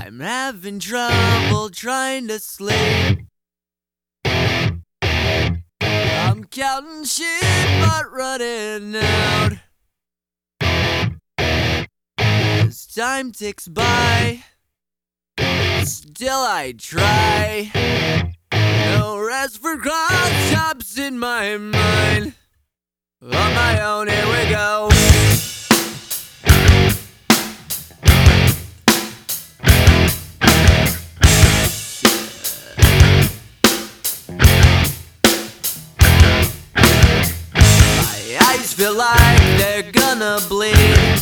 I'm having trouble trying to sleep. I'm counting sheep but running out. As time ticks by, still I try. No rest for cross-chops in my mind. On my own, here we go. My eyes feel like they're gonna bleed.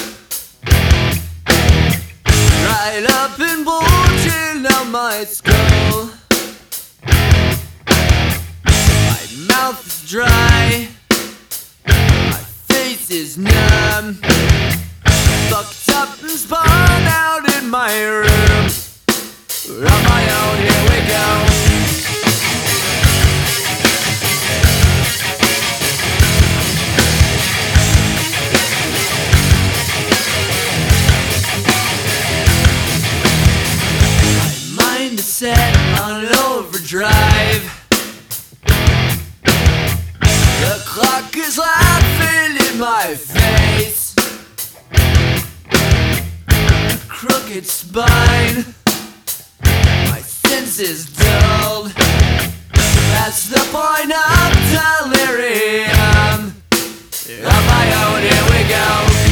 Right up and bulging out my skull. My mouth is dry. My face is numb. Fucked up and spun out in my room. On my own, here we go. Set on overdrive. The clock is laughing in my face. Crooked spine. My senses dulled. That's the point of delirium. On my own, here we go.